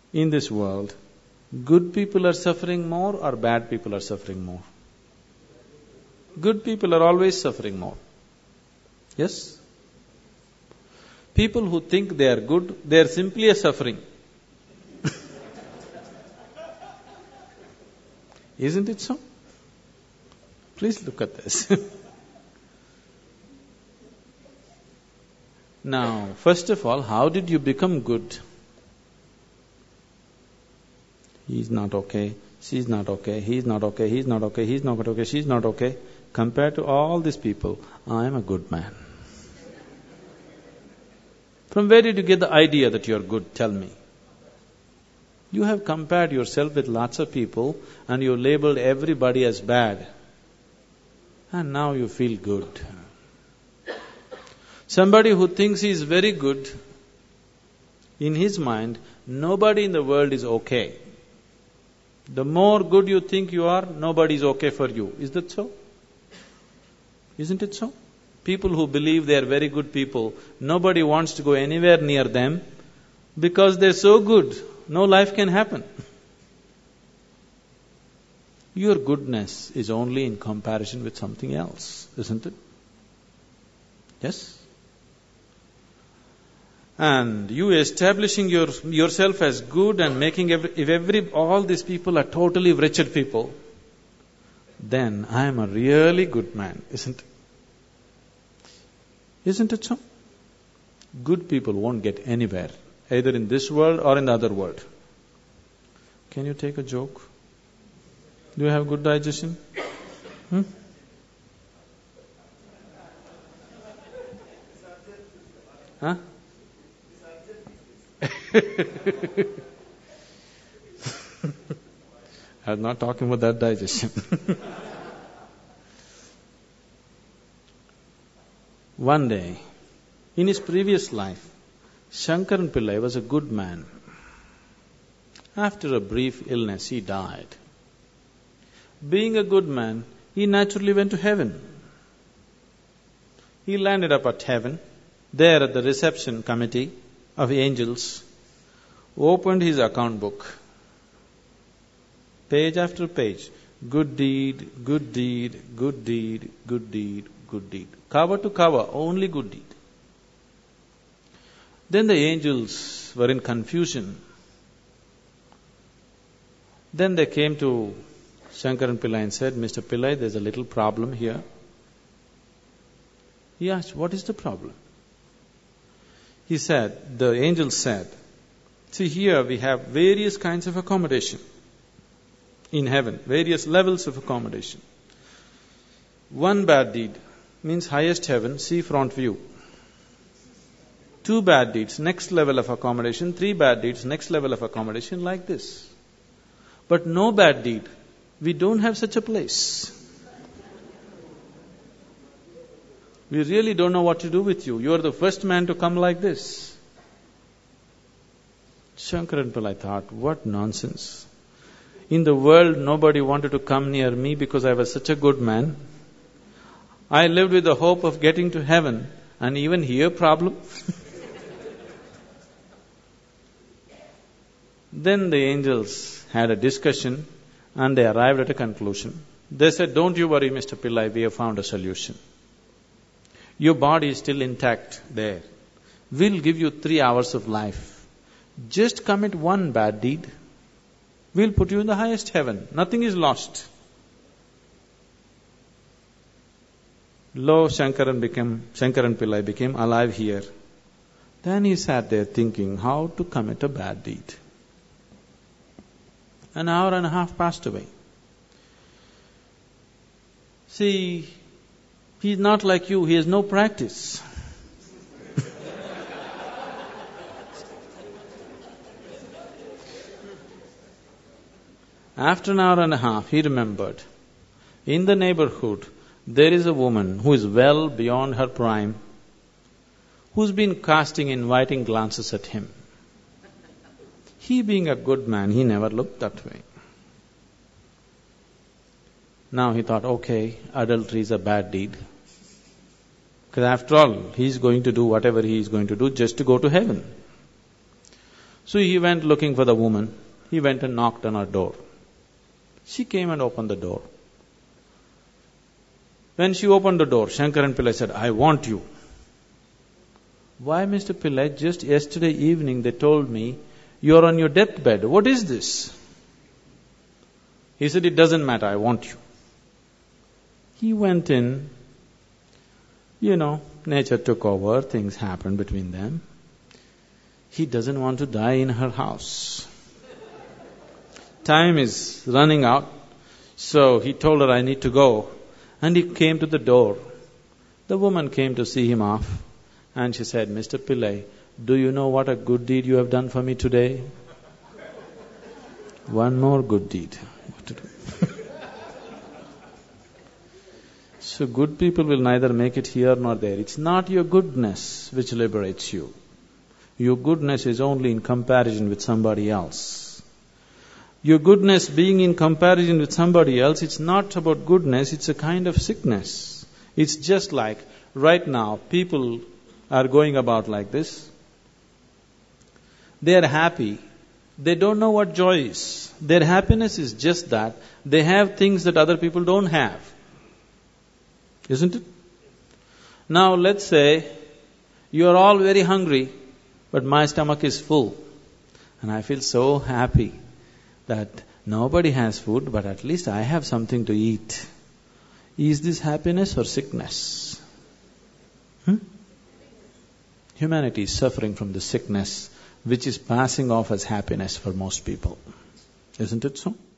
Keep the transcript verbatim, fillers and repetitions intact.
in this world, good people are suffering more or bad people are suffering more? Good people are always suffering more. Yes? People who think they are good, they are simply a suffering. Isn't it so? Please look at this. Now, first of all, how did you become good? He's not okay, she's not okay, he's not okay, he's not okay, he's not okay, she's not okay. Compared to all these people, I am a good man. From where did you get the idea that you're good? Tell me. You have compared yourself with lots of people and you labeled everybody as bad. And now you feel good. Somebody who thinks he is very good, in his mind, nobody in the world is okay. The more good you think you are, nobody is okay for you. Is that so? Isn't it so? People who believe they are very good people, nobody wants to go anywhere near them because they're so good, no life can happen. Your goodness is only in comparison with something else, isn't it? Yes? And you establishing your, yourself as good and making every, if every, all these people are totally wretched people, then I am a really good man, isn't it? Isn't it so? Good people won't get anywhere, either in this world or in the other world. Can you take a joke? Do you have good digestion? Hmm? Huh? I'm not talking about that digestion. One day, in his previous life, Shankaran Pillai was a good man. After a brief illness, he died. Being a good man, he naturally went to heaven. He landed up at heaven, there at the reception committee of angels, opened his account book. Page after page, good deed, good deed, good deed, good deed, good deed. Cover to cover, only good deed. Then the angels were in confusion. Then they came to Shankaran Pillai and said, Mister Pillai, there's a little problem here. He asked, what is the problem? He said, the angel said, see here we have various kinds of accommodation in heaven, various levels of accommodation. One bad deed means highest heaven, sea front view. Two bad deeds, next level of accommodation. Three bad deeds, next level of accommodation, like this. But no bad deed. We don't have such a place. We really don't know what to do with you. You are the first man to come like this. Shankaran Pillai thought, what nonsense. In the world, nobody wanted to come near me because I was such a good man. I lived with the hope of getting to heaven, and even here problem. Then the angels had a discussion and they arrived at a conclusion. They said, don't you worry, Mister Pillai, we have found a solution. Your body is still intact there. We'll give you three hours of life. Just commit one bad deed. We'll put you in the highest heaven. Nothing is lost. Lo, Shankaran became, Shankaran Pillai became alive here. Then he sat there thinking how to commit a bad deed. An hour and a half passed away. See, he's not like you, he has no practice. After an hour and a half, he remembered, in the neighborhood, there is a woman who is well beyond her prime, who's been casting inviting glances at him. He being a good man, he never looked that way. Now he thought, okay, adultery is a bad deed. Because after all, he's going to do whatever he is going to do just to go to heaven. So he went looking for the woman. He went and knocked on her door. She came and opened the door. When she opened the door, Shankaran Pillai said, I want you. Why, Mister Pillai? Just yesterday evening they told me, you're on your deathbed. What is this? He said, it doesn't matter, I want you. He went in, you know, nature took over, things happened between them. He doesn't want to die in her house. Time is running out, so he told her, I need to go. And he came to the door. The woman came to see him off, and she said, Mister Pillai, do you know what a good deed you have done for me today? One more good deed. What to do? So good people will neither make it here nor there. It's not your goodness which liberates you. Your goodness is only in comparison with somebody else. Your goodness being in comparison with somebody else, it's not about goodness, it's a kind of sickness. It's just like, right now, people are going about like this. They are happy. They don't know what joy is. Their happiness is just that they have things that other people don't have. Isn't it? Now let's say you are all very hungry, but my stomach is full. And I feel so happy that nobody has food, but at least I have something to eat. Is this happiness or sickness? Hmm? Humanity is suffering from the sickness which is passing off as happiness for most people. Isn't it so?